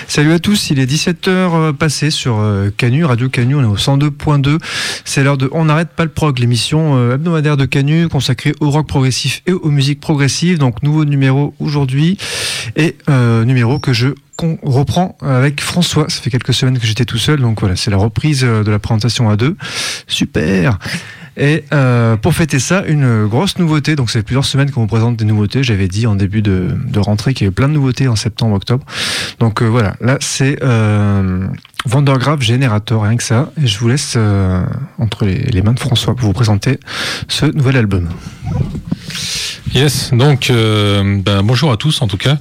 Salut à tous, il est 17h passé sur Canu, Radio Canu, on est au 102.2. C'est l'heure de On n'arrête pas le prog, l'émission hebdomadaire de Canu consacrée au rock progressif et aux musiques progressives. Donc nouveau numéro aujourd'hui et numéro que je reprend avec François. Ça fait quelques semaines que j'étais tout seul, donc voilà, c'est la reprise de la présentation à deux. Super. Et pour fêter ça, une grosse nouveauté. Donc ça fait plusieurs semaines qu'on vous présente des nouveautés. J'avais dit en début de rentrée qu'il y avait plein de nouveautés en septembre, octobre. Donc voilà, là c'est Vandergraaf Generator, rien que ça. Et je vous laisse entre les mains de François pour vous présenter ce nouvel album. Yes, donc bonjour à tous en tout cas.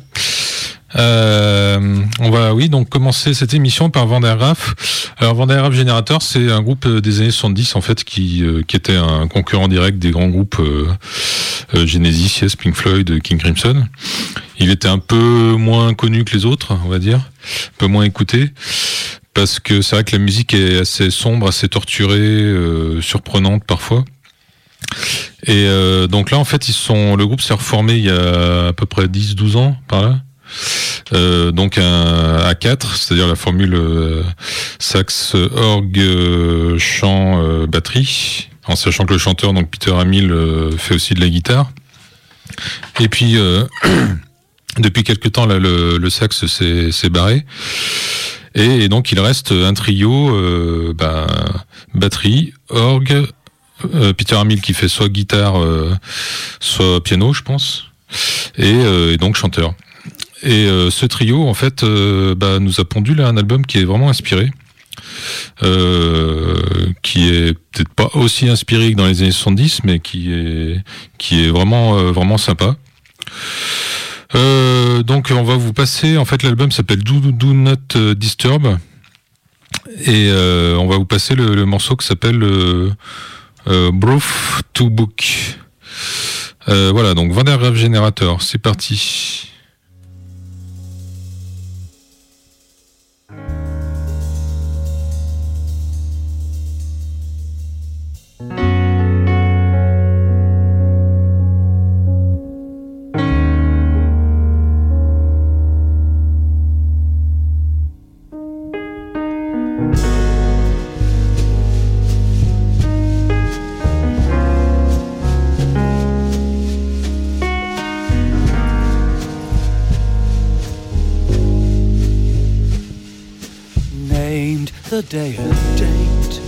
On va donc commencer cette émission par Vandergraaf. Alors Vandergraaf Generator, c'est un groupe des années 70 en fait qui était un concurrent direct des grands groupes Genesis, Yes, Pink Floyd, King Crimson. Il était un peu moins connu que les autres, on va dire, un peu moins écouté, parce que c'est vrai que la musique est assez sombre, assez torturée, surprenante parfois. Et donc là en fait le groupe s'est reformé il y a à peu près 10-12 ans par là. Donc un A4, c'est-à-dire la formule sax, orgue, chant, batterie, en sachant que le chanteur, donc Peter Hamill, fait aussi de la guitare. Et puis depuis quelque temps là, le sax s'est barré, et donc il reste un trio, batterie, orgue, Peter Hamill qui fait soit guitare, soit piano, je pense, et donc chanteur. Et ce trio, en fait, nous a pondu là un album qui est vraiment inspiré, qui est peut-être pas aussi inspiré que dans les années 70, mais qui est vraiment sympa. Donc on va vous passer, en fait l'album s'appelle Do Not Disturb, et on va vous passer le morceau qui s'appelle Broth to Book. Voilà, donc Vandergraaf Generator, c'est parti. The day and date,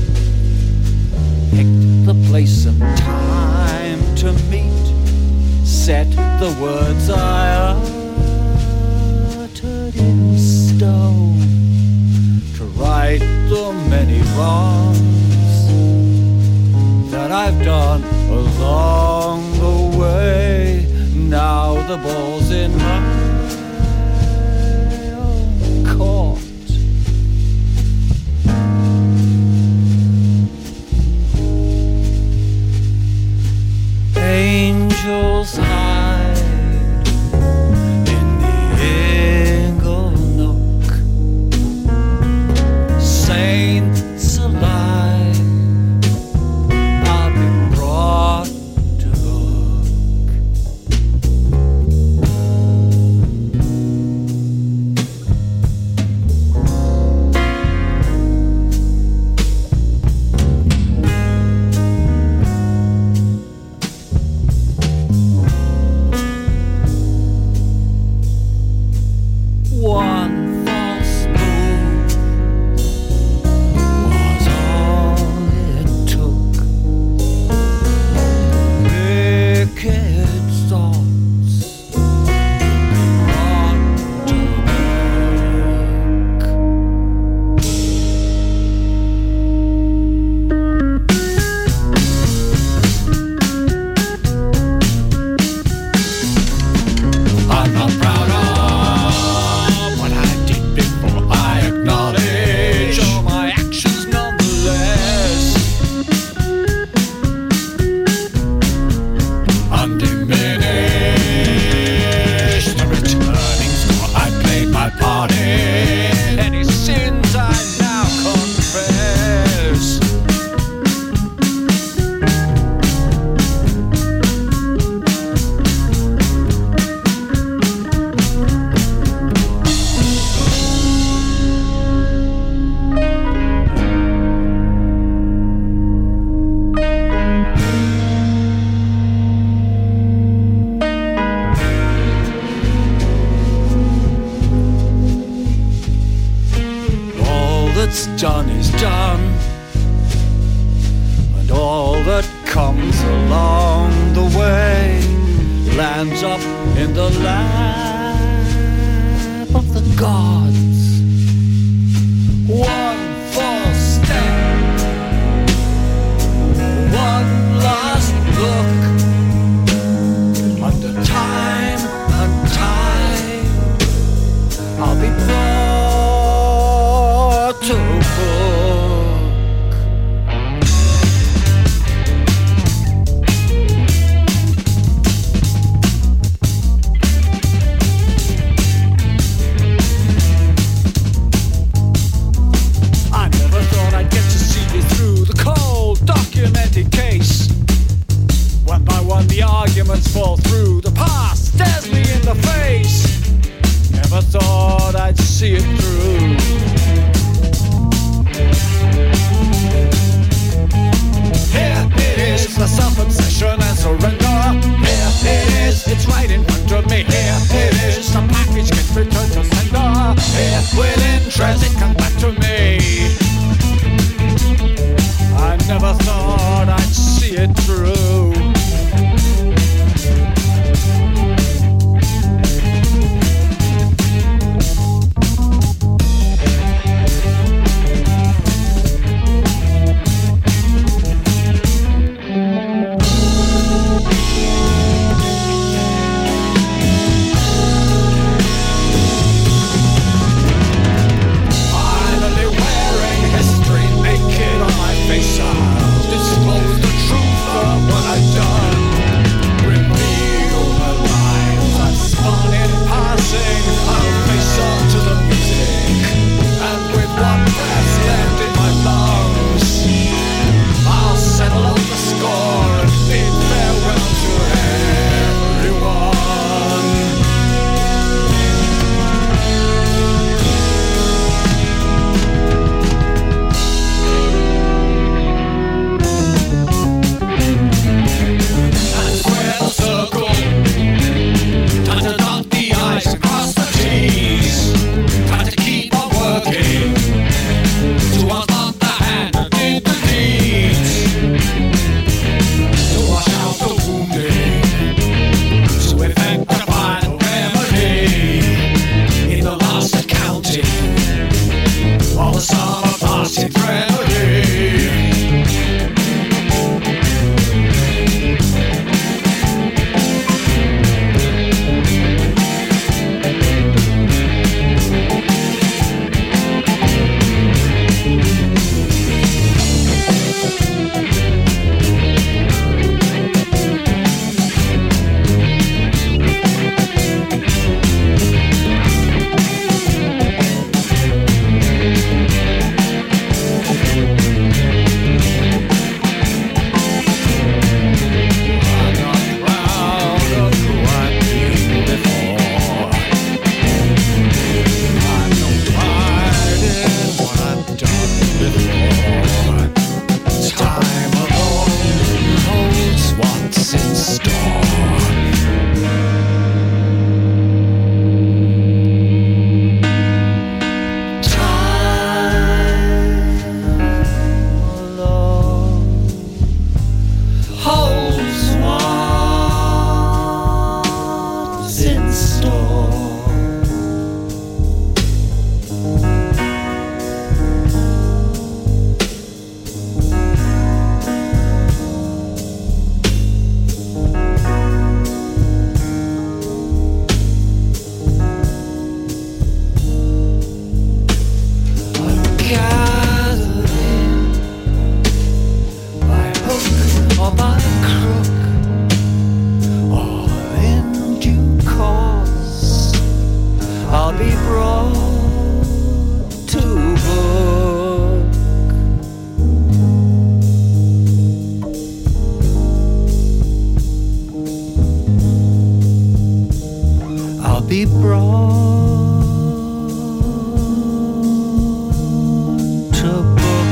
picked the place and time to meet, set the words I uttered in stone, to right the many wrongs that I've done along the way. Now the ball's in my own court. Angels hide in the ingle nook, saints alive are being brought to book. what's done is done, and all that comes along the way lands up in the lap of the gods. One false step, one last look, under time and tide, I'll be brought to book. I never thought I'd get to see you through the cold, documented case. One by one the arguments fall through, the past stares me in the face. Never thought I'd see it through. Here it is, the self-obsession and surrender. Here it is, it's right in front of me. Here it is, the package gets returned to sender. Here within transit comes back to me. I never thought I'd see it through. be brought to book.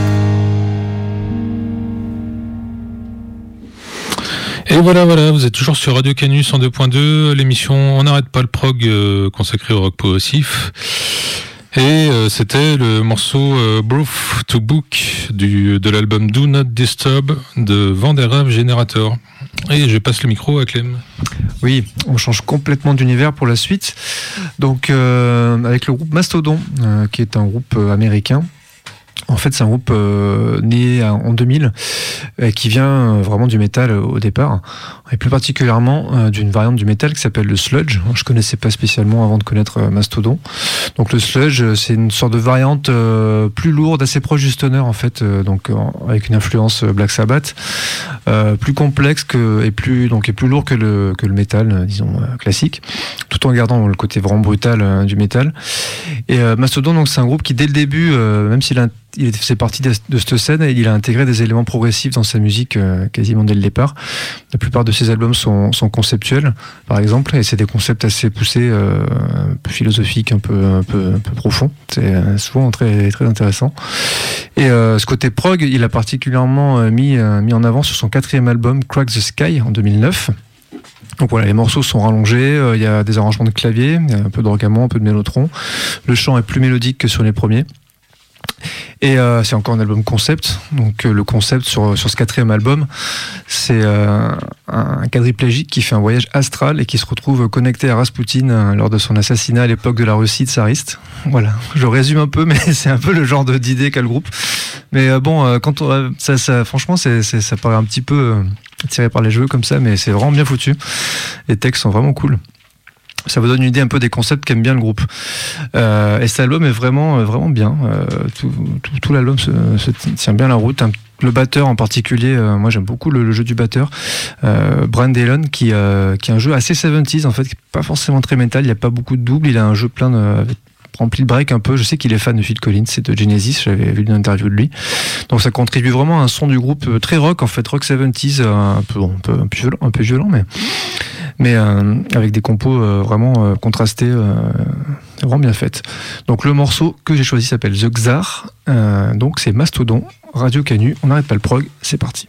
Et voilà, vous êtes toujours sur Radio Canu 102.2, l'émission On n'arrête pas le prog consacrée au rock progressif. Et c'était le morceau Proof to Book de l'album Do Not Disturb de Vanderhave Generator. Et je passe le micro à Clem. Oui, on change complètement d'univers pour la suite. Donc avec le groupe Mastodon, qui est un groupe américain. En fait, c'est un groupe né en 2000 qui vient vraiment du métal au départ, et plus particulièrement d'une variante du métal qui s'appelle le sludge. Je connaissais pas spécialement avant de connaître Mastodon. Donc le sludge, c'est une sorte de variante plus lourde, assez proche du stoner en fait, donc avec une influence Black Sabbath, plus complexe et plus lourd que le métal, disons classique, tout en gardant le côté vraiment brutal du métal. Et Mastodon, donc c'est un groupe qui dès le début, même s'il faisait partie de cette scène, et il a intégré des éléments progressifs dans sa musique quasiment dès le départ. La plupart de ses albums sont conceptuels, par exemple, et c'est des concepts assez poussés, un peu philosophiques, un peu profonds. C'est souvent très, très intéressant. Et ce côté prog, il a particulièrement mis en avant sur son 4e album, Crack the Sky, en 2009. Donc voilà, les morceaux sont rallongés, il y a des arrangements de clavier, il y a un peu d'orgamon, un peu de mélotron. Le chant est plus mélodique que sur les premiers. Et c'est encore un album concept. Donc le concept sur ce 4e album, c'est un quadriplégique qui fait un voyage astral et qui se retrouve connecté à Raspoutine lors de son assassinat à l'époque de la Russie tsariste. Voilà, je résume un peu, mais c'est un peu le genre d'idée qu'a le groupe. Mais bon, quand franchement, ça paraît un petit peu tiré par les cheveux comme ça, mais c'est vraiment bien foutu. Les textes sont vraiment cool. Ça vous donne une idée un peu des concepts qu'aime bien le groupe. Et cet album est vraiment bien. Tout l'album se tient bien la route. Le batteur en particulier, moi j'aime beaucoup le jeu du batteur, Brian Dillon, qui a un jeu assez 70s en fait, qui n'est pas forcément très métal. Il n'y a pas beaucoup de doubles. Il a un jeu rempli de break un peu. Je sais qu'il est fan de Phil Collins et de Genesis, j'avais vu une interview de lui. Donc ça contribue vraiment à un son du groupe très rock en fait, rock 70s, un peu violent, mais avec des compos vraiment contrastés, vraiment bien faites. Donc le morceau que j'ai choisi s'appelle The Czar, donc c'est Mastodon, Radio Canu, on n'arrête pas le prog, c'est parti.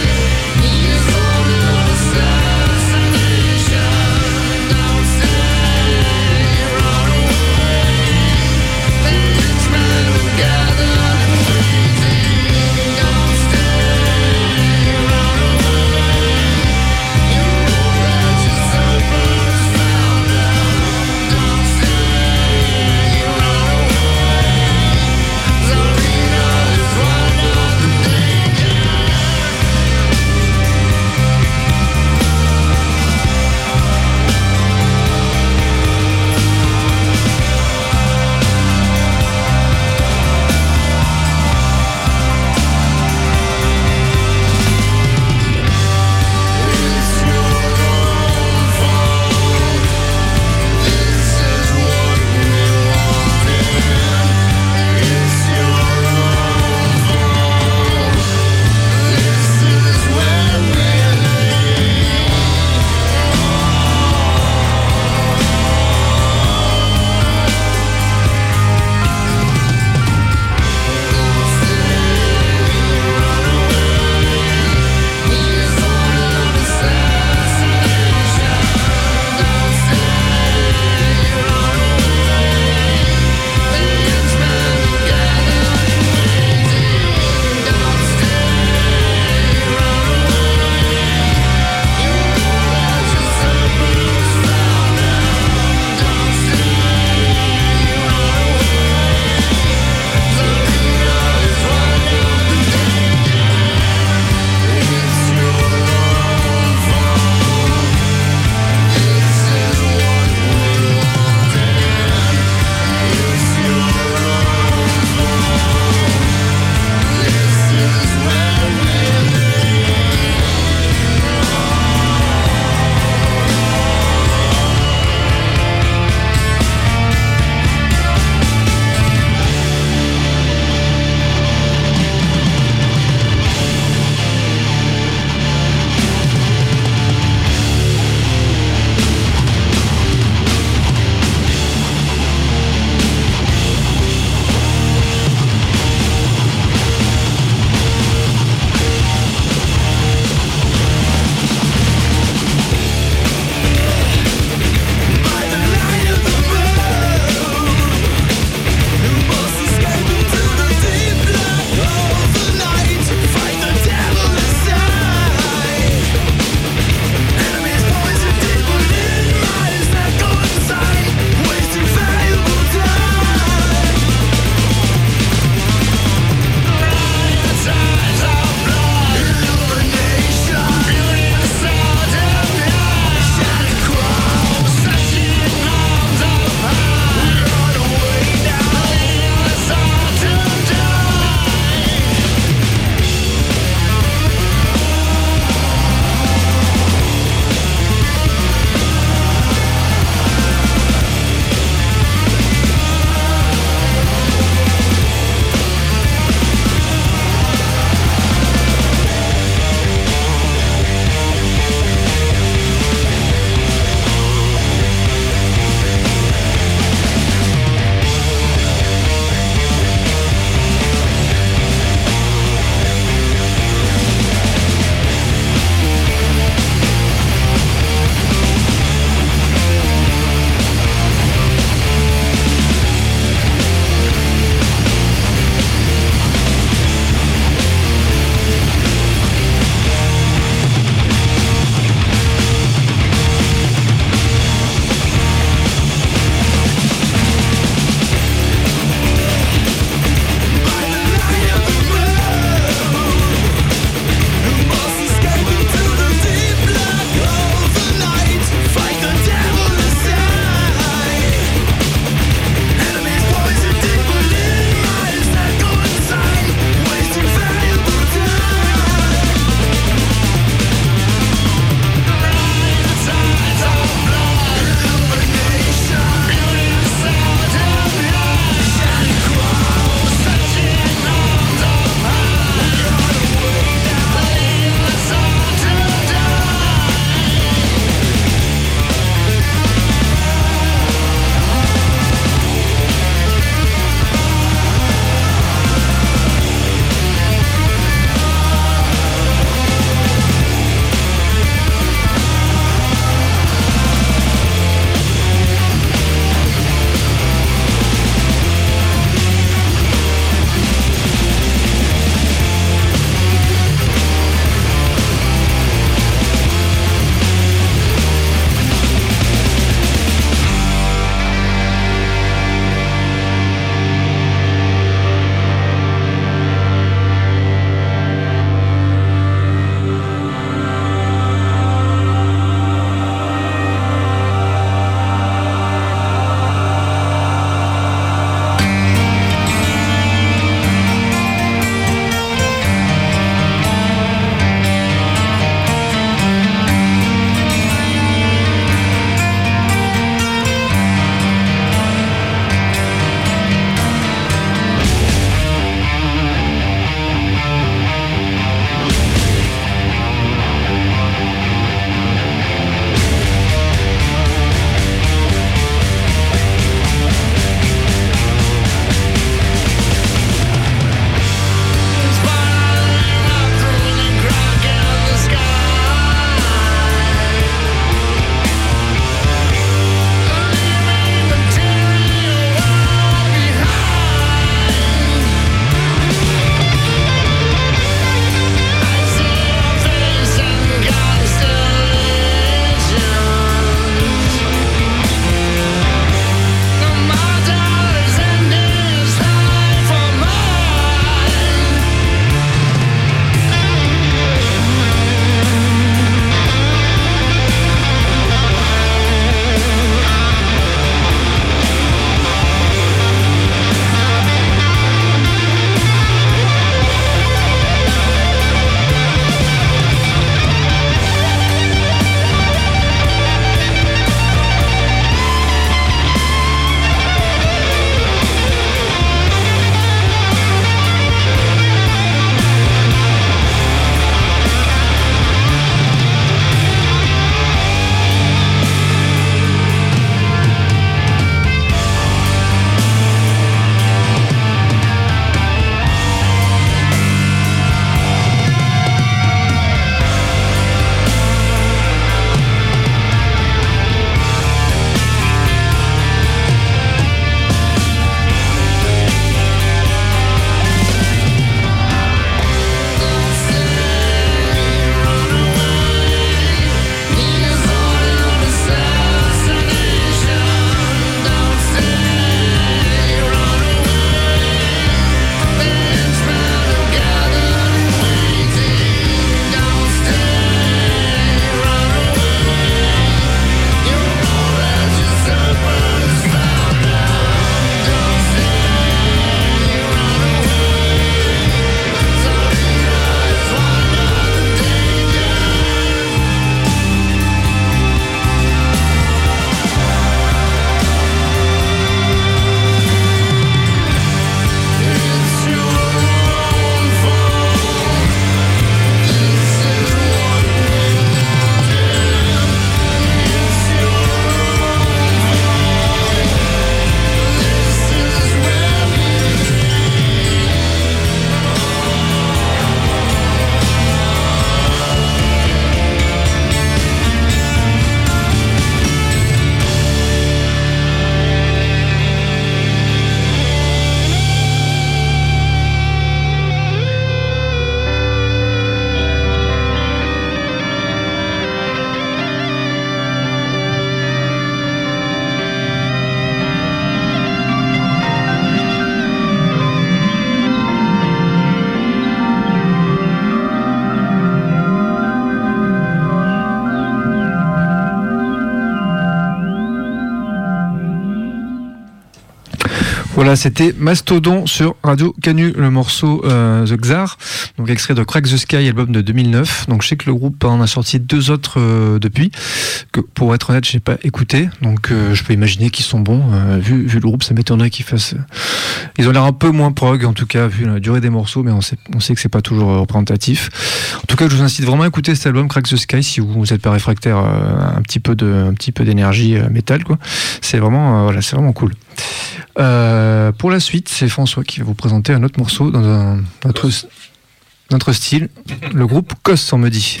Voilà, c'était Mastodon sur Radio Canu, le morceau The Czar, donc extrait de Crack the Sky, album de 2009. Donc je sais que le groupe en a sorti 2 autres depuis, que pour être honnête, je n'ai pas écouté, donc je peux imaginer qu'ils sont bons. Vu le groupe, ça m'étonnerait qu'ils fassent. Ils ont l'air un peu moins prog, en tout cas, vu la durée des morceaux, mais on sait que c'est pas toujours représentatif. En tout cas, je vous incite vraiment à écouter cet album Crack the Sky si vous n'êtes pas réfractaire à un petit peu d'énergie métal, quoi. C'est vraiment cool. Pour la suite, c'est François qui va vous présenter un autre morceau dans notre style, le groupe Kos, on me dit.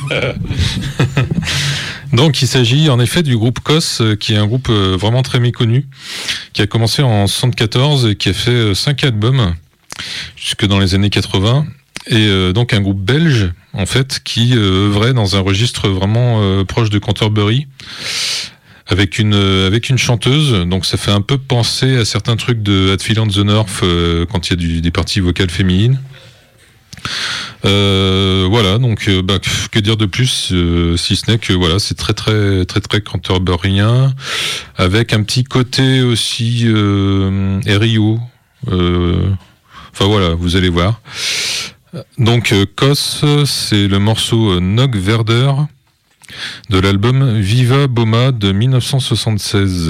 Donc il s'agit en effet du groupe Kos, qui est un groupe vraiment très méconnu, qui a commencé en 1974 et qui a fait 5 albums jusque dans les années 80. Et donc un groupe belge en fait qui œuvrait dans un registre vraiment proche de Canterbury, avec une chanteuse. Donc ça fait un peu penser à certains trucs de Hatfield and the North quand il y a des parties vocales féminines. Voilà, donc que dire de plus si ce n'est que voilà, c'est très très très très canterburien, avec un petit côté aussi RIO. Enfin voilà, vous allez voir. Donc Kos, c'est le morceau Nog Verder de l'album Viva Boma de 1976.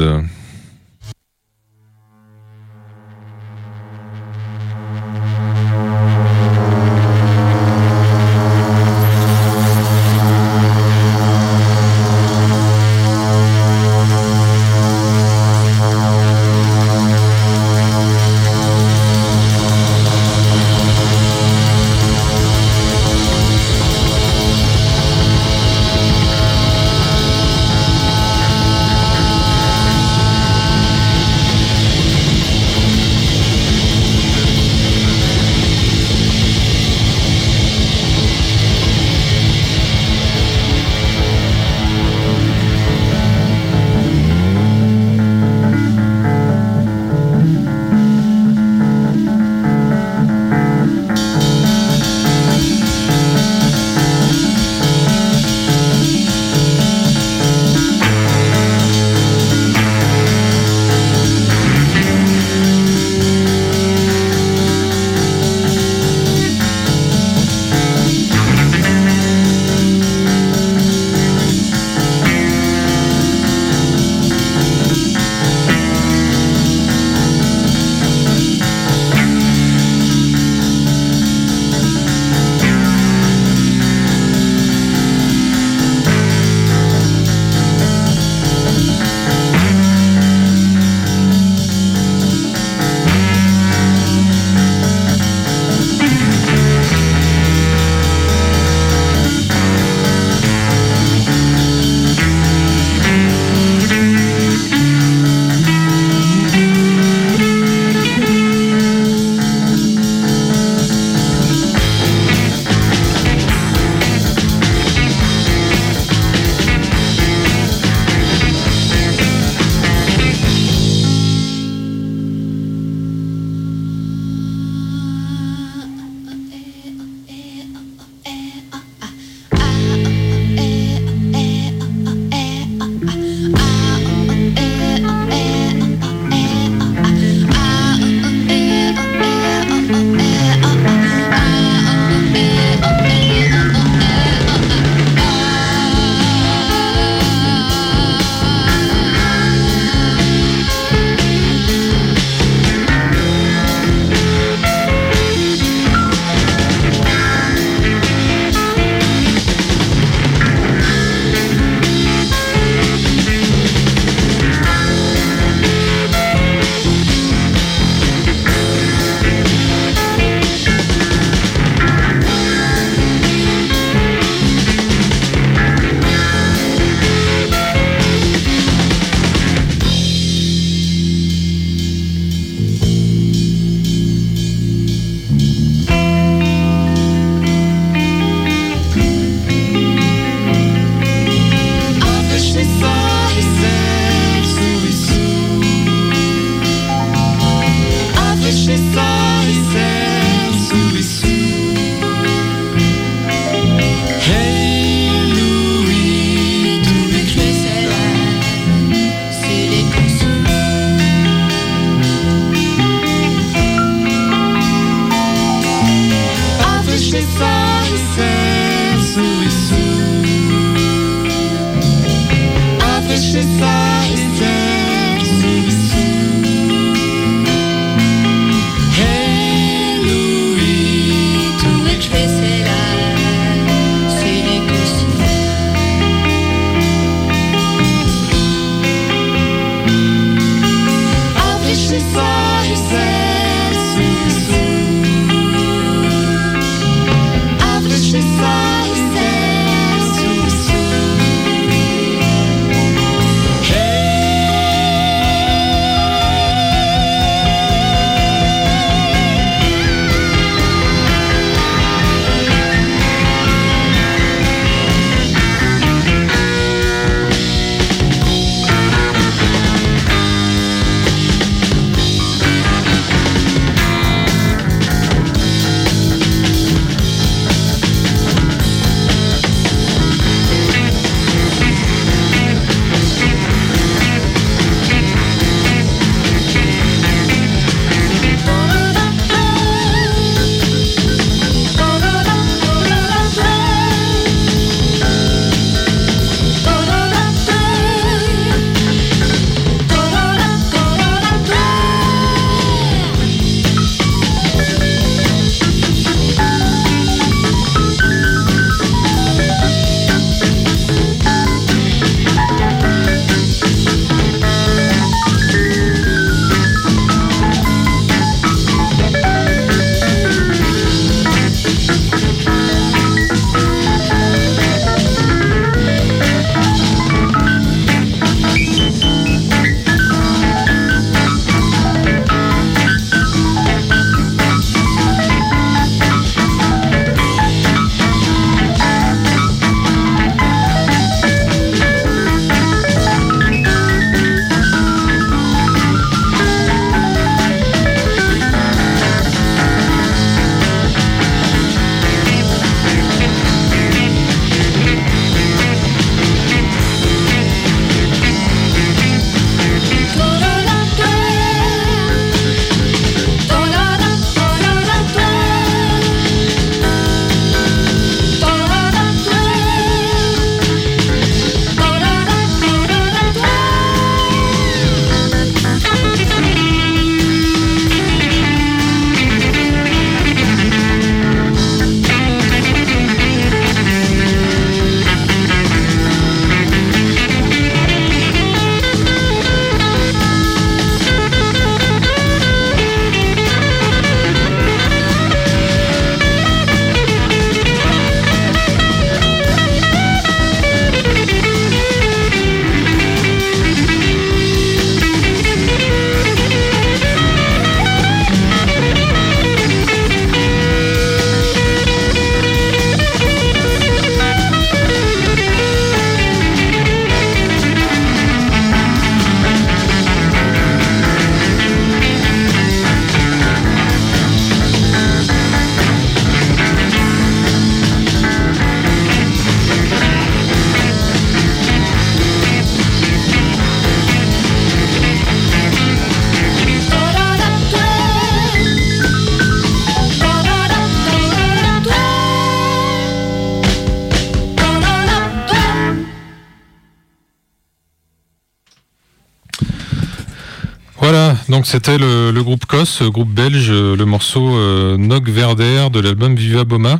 Voilà, donc c'était le groupe KOS, groupe belge, le morceau Nog Verder de l'album Viva Boma.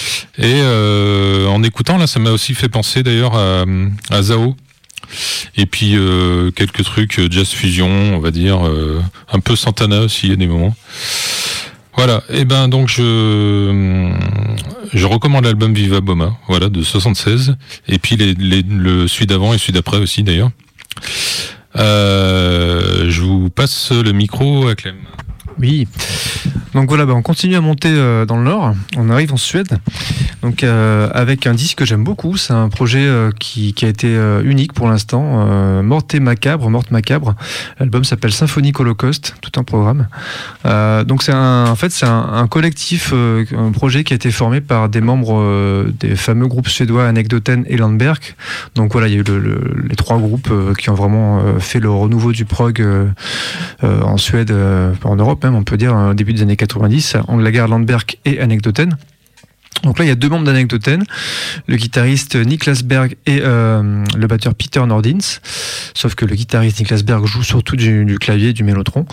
Et en écoutant là, ça m'a aussi fait penser d'ailleurs à Zao. Et puis quelques trucs jazz fusion, on va dire, un peu Santana aussi à des moments. Voilà, et ben donc je recommande l'album Viva Boma, voilà, de 76, et puis le celui d'avant et celui d'après aussi d'ailleurs. Je vous passe le micro à Clem. Oui, donc voilà, on continue à monter dans le Nord, on arrive en Suède, donc avec un disque que j'aime beaucoup, c'est un projet qui a été unique pour l'instant, Morte Macabre, l'album s'appelle Symphonique Holocaust, tout un programme, donc c'est un collectif, un projet qui a été formé par des membres des fameux groupes suédois Anekdoten et Landberg, donc voilà, il y a eu les trois groupes qui ont vraiment fait le renouveau du prog en Suède, en Europe même, on peut dire, au début des années 90, Anglagar, Landberg et Anekdoten. Donc là, il y a 2 membres d'Anekdoten, le guitariste Niklas Berg et le batteur Peter Nordins. Sauf que le guitariste Niklas Berg joue surtout du clavier, du mélotron.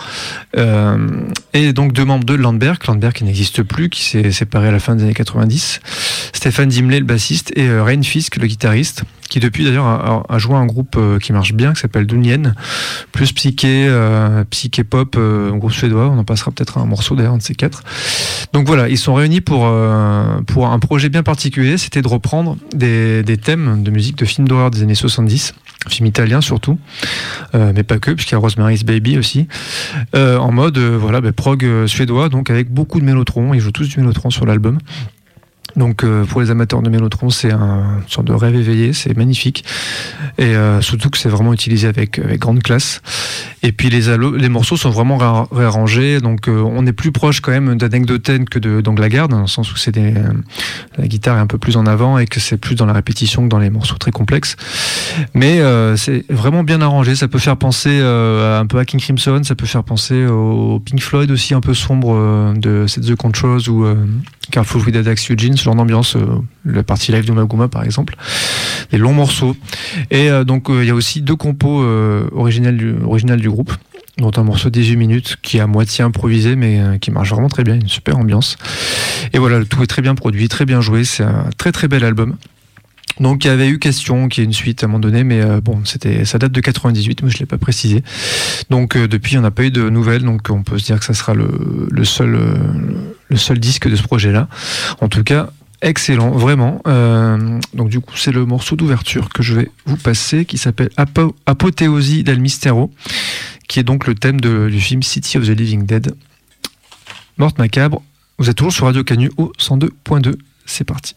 Et donc 2 membres de Landberg qui n'existe plus, qui s'est séparé à la fin des années 90. Stéphane Dimlé, le bassiste, et Rein Fisk, le guitariste, qui depuis d'ailleurs a joué un groupe qui marche bien, qui s'appelle Dunien, plus psyché pop, un groupe suédois. On en passera peut-être un morceau d'ailleurs, un de ces 4. Donc voilà, ils sont réunis pour un projet bien particulier, c'était de reprendre des thèmes de musique de films d'horreur des années 70, films italiens surtout, mais pas que, puisqu'il y a Rosemary's Baby aussi, en mode prog suédois, donc avec beaucoup de mélotron. Ils jouent tous du mélotron sur l'album. Donc pour les amateurs de mélotron, c'est une sorte de rêve éveillé, c'est magnifique, et surtout que c'est vraiment utilisé avec grande classe. Et puis les morceaux sont vraiment réarrangés, donc on est plus proche quand même d'Anekdoten que d'Anglagarde, dans le sens où la guitare est un peu plus en avant et que c'est plus dans la répétition que dans les morceaux très complexes. Mais c'est vraiment bien arrangé, ça peut faire penser un peu à King Crimson, ça peut faire penser au Pink Floyd aussi un peu sombre de Set the Controls ou Careful with Dax Eugene, ce genre d'ambiance, la partie live de Maguma par exemple, des longs morceaux. Et donc il y a aussi 2 compos originales du groupe, dont un morceau de 18 minutes qui est à moitié improvisé mais qui marche vraiment très bien, une super ambiance. Et voilà, le tout est très bien produit, très bien joué, c'est un très très bel album. Donc il y avait eu question qu'il y ait une suite à un moment donné, mais ça date de 98, mais je ne l'ai pas précisé. Donc depuis, on n'a pas eu de nouvelles, donc on peut se dire que ça sera le seul disque de ce projet-là. En tout cas, excellent, vraiment. Donc du coup, c'est le morceau d'ouverture que je vais vous passer, qui s'appelle Apothéosi del Mistero, qui est donc le thème du film City of the Living Dead. Morte macabre, vous êtes toujours sur Radio Canu au 102.2, c'est parti.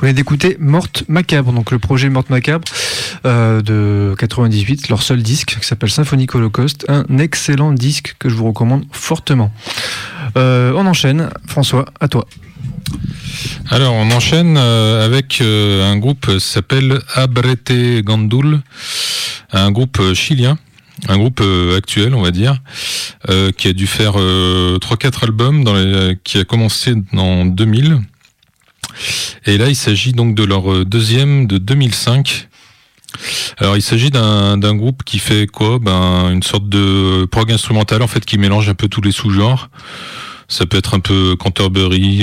venez d'écouter Morte Macabre, donc le projet Morte Macabre de 98, leur seul disque qui s'appelle Symphonique Holocaust, un excellent disque que je vous recommande fortement. On enchaîne, François, à toi. Alors on enchaîne avec un groupe qui s'appelle Abrete Gandul, un groupe chilien. Un groupe actuel, on va dire, qui a dû faire 3-4 albums, qui a commencé en 2000. Et là, il s'agit donc de leur deuxième de 2005. Alors, il s'agit d'un groupe qui fait quoi ? Une sorte de prog instrumental, en fait, qui mélange un peu tous les sous-genres. Ça peut être un peu Canterbury,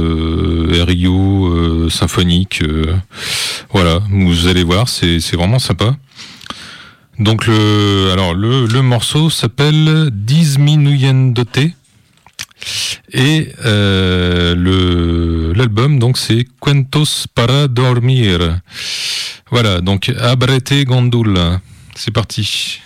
RIO, symphonique. Voilà, vous allez voir, c'est vraiment sympa. Donc le morceau s'appelle Disminuyendote et l'album donc c'est Cuentos para dormir. Voilà, donc Abrete Gandul. C'est parti.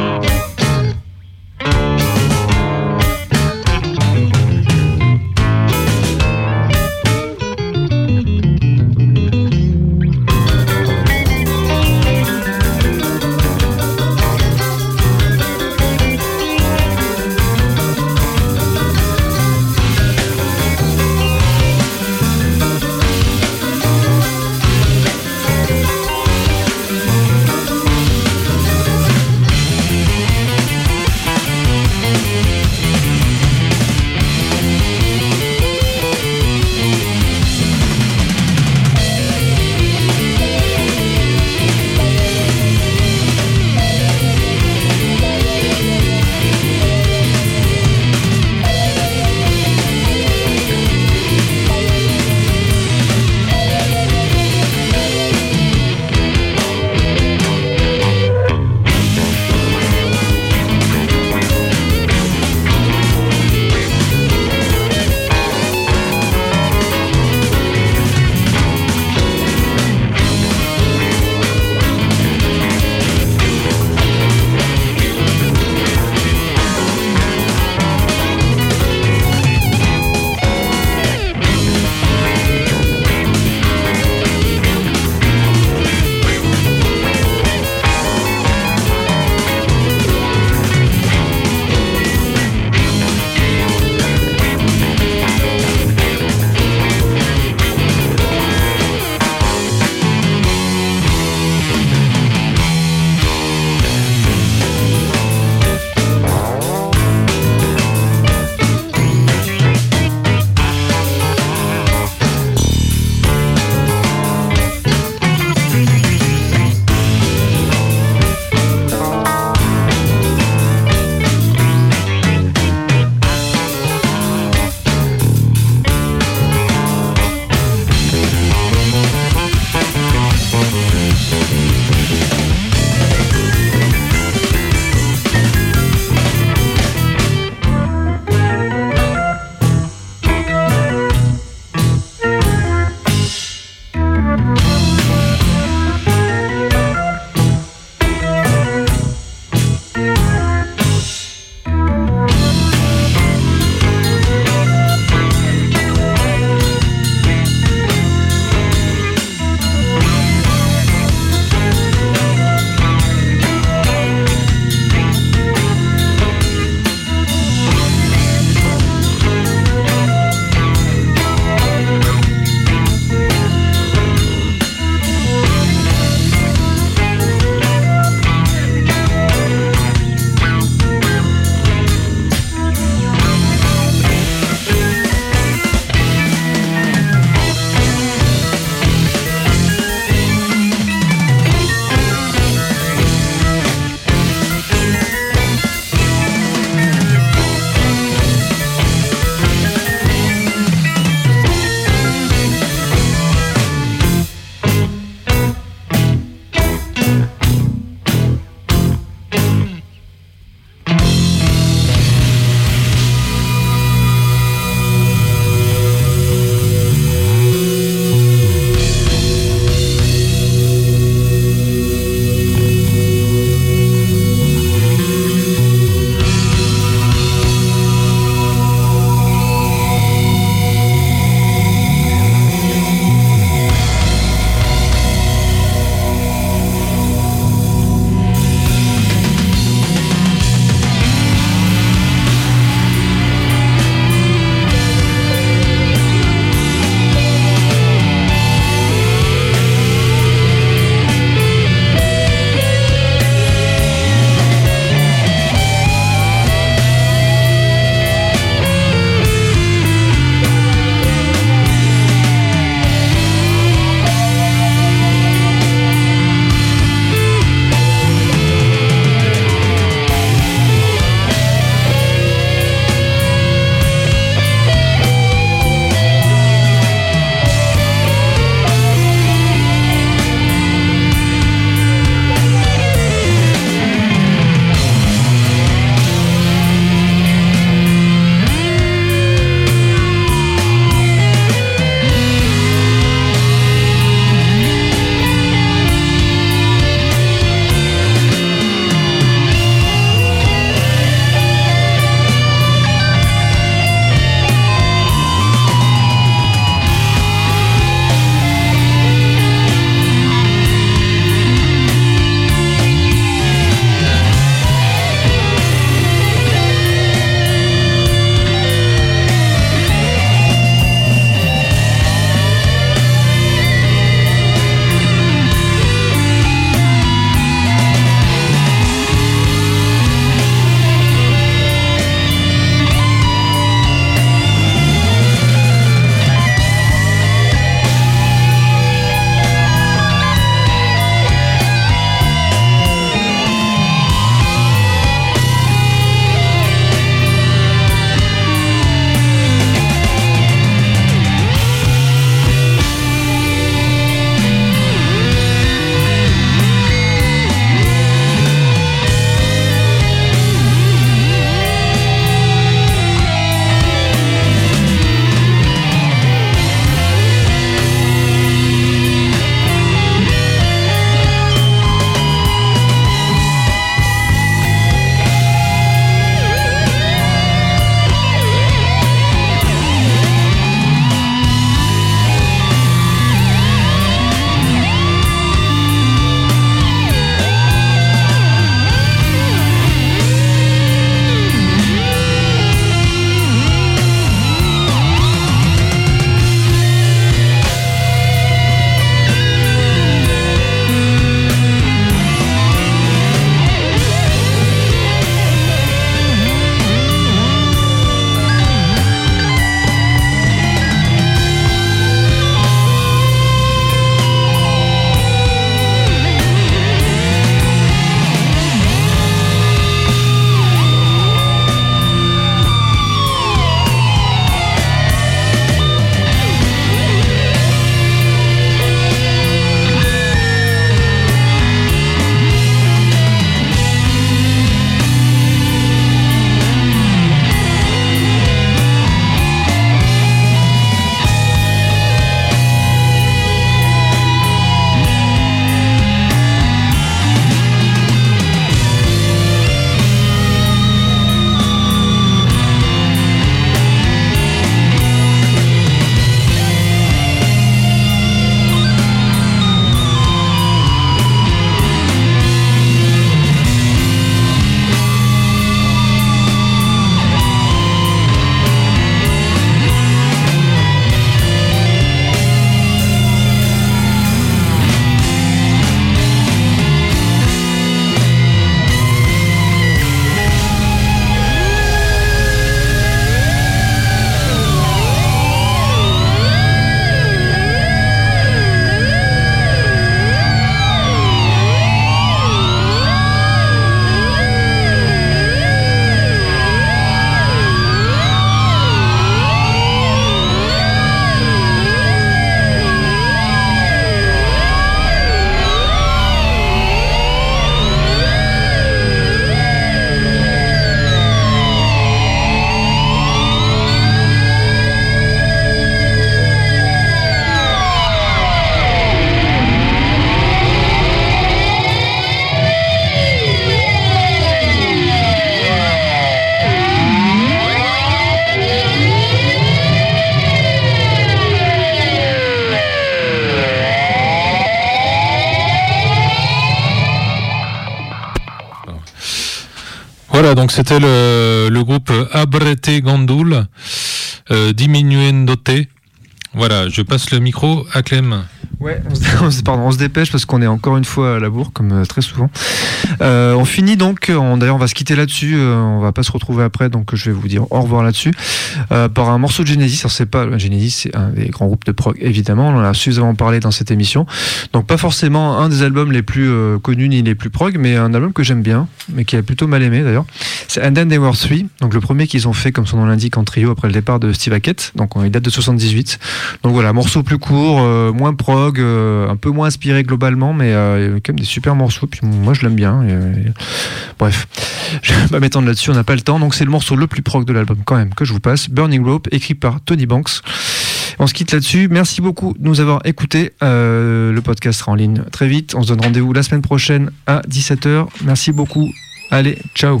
Voilà, donc c'était le groupe Abrete Gandul, Diminuendote. Voilà, je passe le micro à Clem. Ouais, on se dépêche parce qu'on est encore une fois à la bourre, comme très souvent. On finit donc, d'ailleurs on va se quitter là-dessus, on va pas se retrouver après, donc je vais vous dire au revoir là-dessus, par un morceau de Genesis. Alors c'est pas, Genesis c'est un des grands groupes de prog évidemment, on en a suffisamment parlé dans cette émission, donc pas forcément un des albums les plus connus ni les plus prog, mais un album que j'aime bien, mais qui est plutôt mal aimé d'ailleurs. C'est And Then There Were Three, donc le premier qu'ils ont fait comme son nom l'indique en trio après le départ de Steve Hackett, donc il date de 78. Donc voilà, morceau plus court, moins prog, un peu moins inspiré globalement, mais il y a quand même des super morceaux, puis moi je l'aime bien. Bref, je vais pas m'étendre là-dessus, on n'a pas le temps, donc c'est le morceau le plus prog de l'album quand même que je vous passe, Burning Rope, écrit par Tony Banks. On se quitte là-dessus, merci beaucoup de nous avoir écoutés, le podcast sera en ligne très vite, on se donne rendez-vous la semaine prochaine à 17h, merci beaucoup, allez, ciao.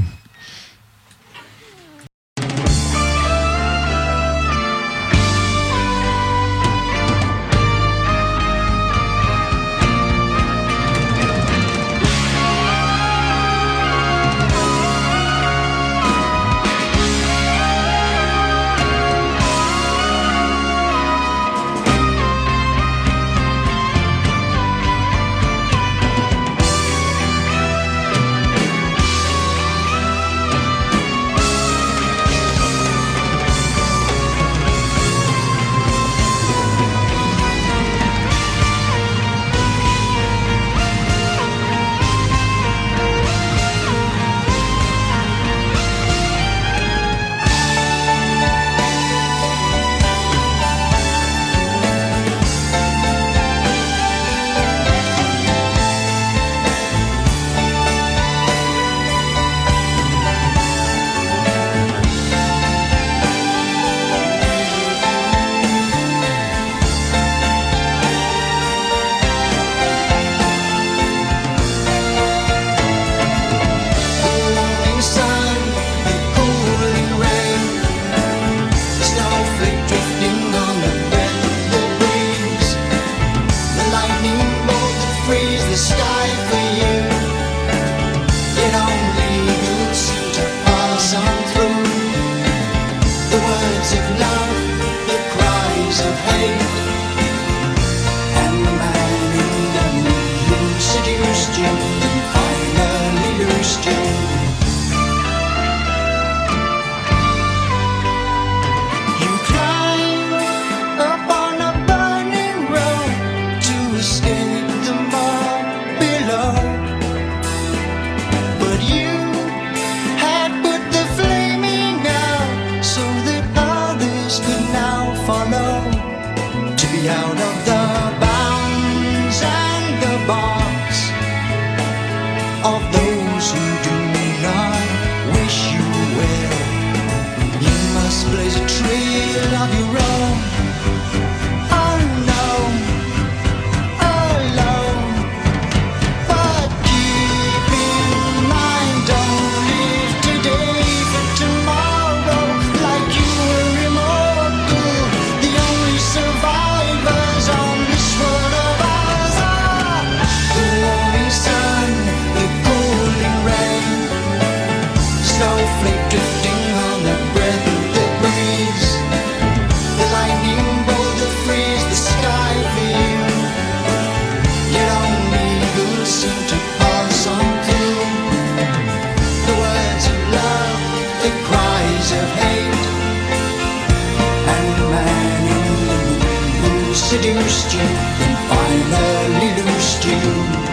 Seduced you and finally loosed you.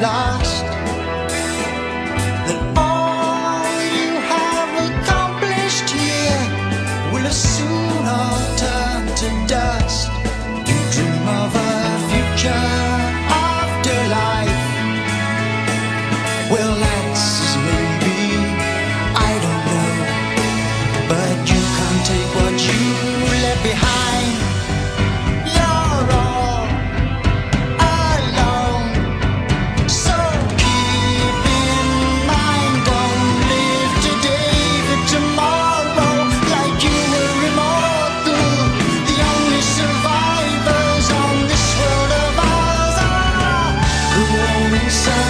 lost, that all you have accomplished here will soon all turn to dust. You dream of a future afterlife. Well, that's as maybe, I don't know, but you can't take what you left behind. You're all alone, so keep in mind, don't live today for tomorrow like you were immortal. The only survivors on this world of ours are the Roman sun.